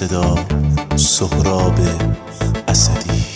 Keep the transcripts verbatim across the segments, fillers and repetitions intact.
صدا سهراب اسدی.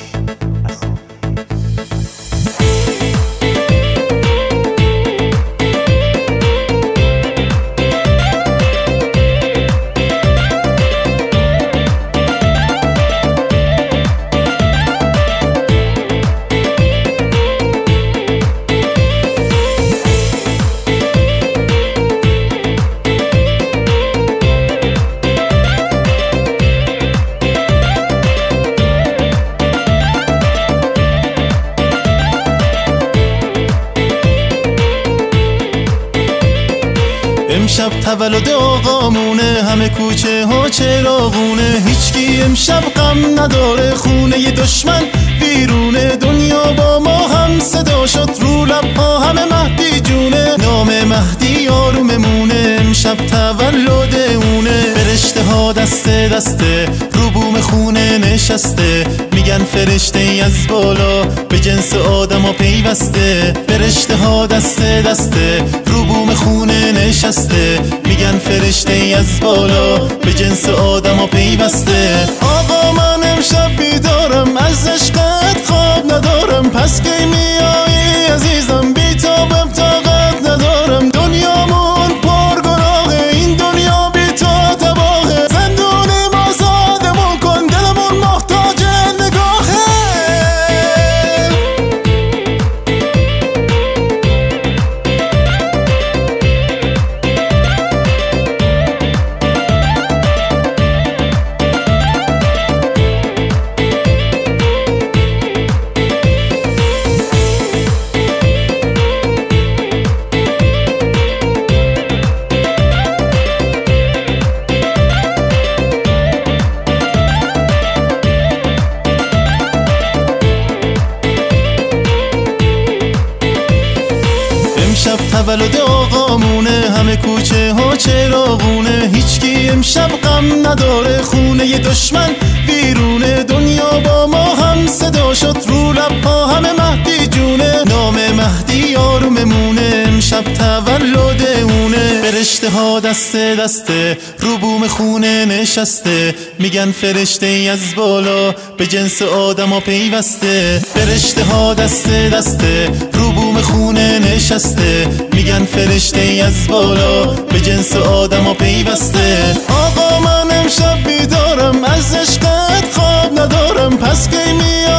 امشب تولد آقامونه، همه کوچه ها چراغونه، هیچکی امشب غم نداره، خونه ی دشمن بیرونه، دنیا با ما هم صدا شد، رو لب ها همه مهدی جونه، نام مهدی آروممونه، امشب تولد اونه، فرشته ها دسته دسته رو بوم خونه نشسته، میگن فرشته ای از بالا به جنس آدم ها پیوسته، فرشته ها دسته دسته رو بوم خونه نشسته، میگن فرشته ای از بالا به جنس آدم ها پیوسته. آقا من امشب بیدارم، از عشقت خواب ندارم، پس کی میایی عزیزم، بیتابم طاقت ندارم، دنیامون پر گناهه، این دنیا بی تو تباهه، زندونیم آزادمون کن، دلمون محتاج نگاهه. امشب تولد آقامونه، همه کوچه ها چراغونه، هیچکی امشب غم نداره، خونه ی دشمن بیرونه، دنیا با ما هم صدا شد، رو لب ها همه مهدی جونه، نام مهدی آروممونه، امشب تولد اونه، فرشته ها دسته دسته رو بوم خونه نشسته، میگن فرشته ای از بالا به جنس آدم ها پیوسته، فرشته ها دسته دسته رو بوم خونه نشسته، میگن فرشته ای از بالا به جنس آدم ها پیوسته. آقا من امشب بیدارم، از عشقت خواب ندارم، پس کی میای